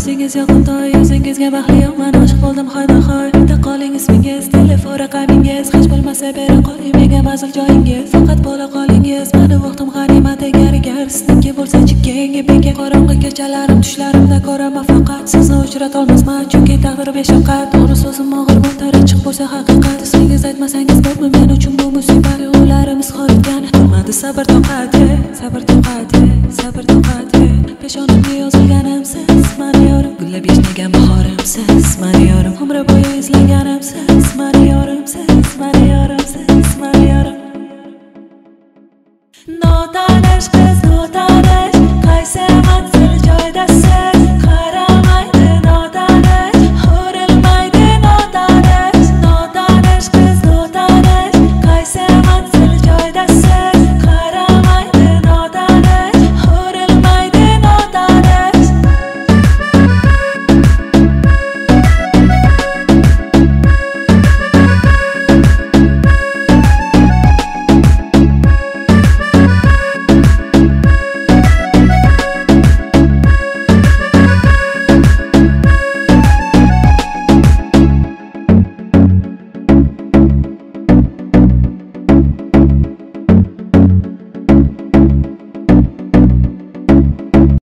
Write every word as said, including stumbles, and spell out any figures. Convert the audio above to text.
O'zingiz yoqimtoy, o'zingizga baxtliyoq men oshiq bo'ldim hoynahoy. Bitta qoling ismingiz, telefon raqamingiz, hech bo'lmasa bera qoling menga mazil joyingiz. Faqat bo'la qolingiz, meni vaqtim g'animat egar egar sizniki bo'lsa-chi keyingi beka. Qorong'i kechalarim tushlarimda ko'raman faqat sizni uchratolmasman chunki taqdir beshafqat. To'g'ri so'zim og'ir bo'lsa, chiq bo'lsa haqiqat. Ismingiz aytmasangiz bo'lmi men uchun bu musibat. Tuyg'ularimiz xorgan turmadi sabr toqati, sabr toqati, sabr toqati. Peshonamga yozilganimsiz mani yorim, gullab yashnagan bahorimsiz mani yorim, umr bo'yi izlaganimsiz mani yorimsiz, mani yorimsiz, mani yorim.